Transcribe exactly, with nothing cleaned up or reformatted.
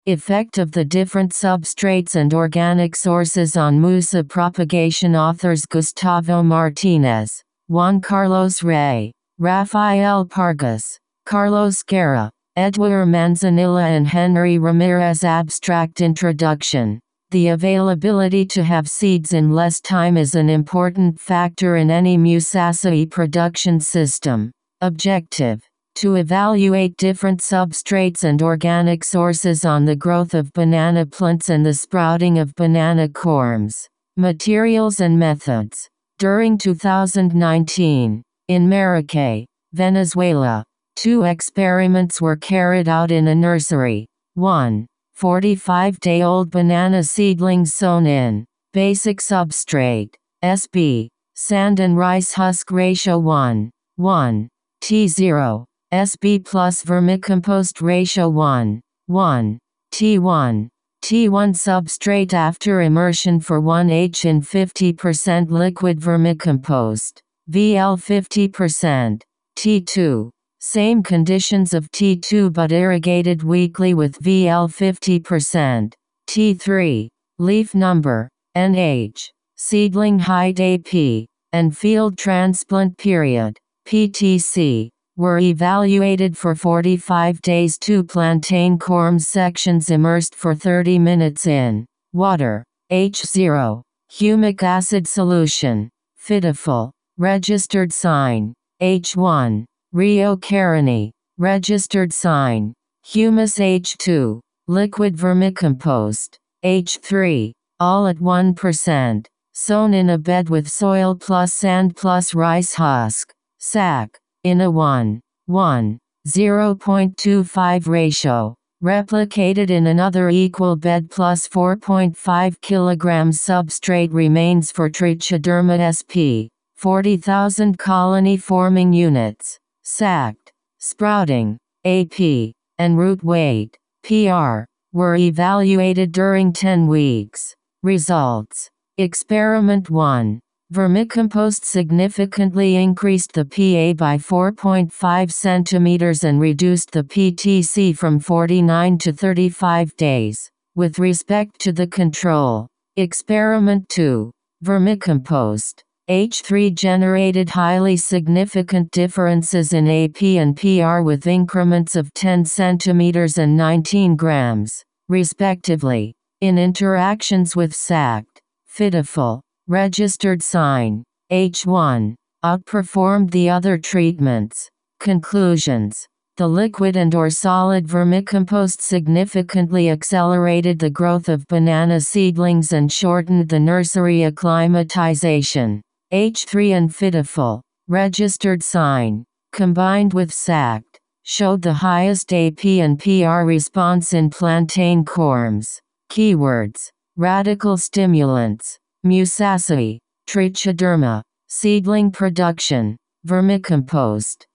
Effect of the different substrates and organic sources on Musa propagation. Authors Gustavo Martinez, Juan Carlos Rey, Rafael Pargas, Carlos Guerra, Edward Manzanilla and Henry Ramirez. Abstract introduction. The availability to have seeds in less time is an important factor in any Musaceae production system. Objective: to evaluate different substrates and organic sources on the growth of banana plants and the sprouting of banana corms. Materials and methods. During two thousand nineteen, in Maracay, Venezuela, two experiments were carried out in a nursery. one. forty-five-day-old banana seedlings sown in basic substrate, S B, sand and rice husk ratio one, one, T zero, S B plus vermicompost ratio one, one, T one, T one substrate after immersion for one H in fifty percent liquid vermicompost, V L fifty percent, T two. Same conditions of T two but irrigated weekly with V L fifty percent, T three, leaf number, N H, seedling height A P, and field transplant period, P T C, were evaluated for forty-five days. Two plantain corms sections immersed for thirty minutes in water, H zero, humic acid solution, Fidofil, registered sign, H one. Rio Caroni, registered sign, humus H two, liquid vermicompost, H three, all at one percent, sown in a bed with soil plus sand plus rice husk, sac, in a one, one, zero point two five ratio, replicated in another equal bed plus four point five kilograms. Substrate remains for Trichoderma sp, forty thousand colony forming units. Sacked, sprouting, A P, and root weight, P R, were evaluated during ten weeks. Results. Experiment one. Vermicompost significantly increased the P A by four point five centimeters and reduced the P T C from forty-nine to thirty-five days. With respect to the control. Experiment two. Vermicompost H three generated highly significant differences in A P and P R with increments of ten centimeters and nineteen grams, respectively, in interactions with sacked, Fidofil, registered sign, H one, outperformed the other treatments. Conclusions. The liquid and or solid vermicompost significantly accelerated the growth of banana seedlings and shortened the nursery acclimatization. H three and Fidofil, registered sign, combined with sacked, showed the highest A P and P R response in plantain corms. Keywords. Radical stimulants. Musaceae, Trichoderma, seedling production, vermicompost.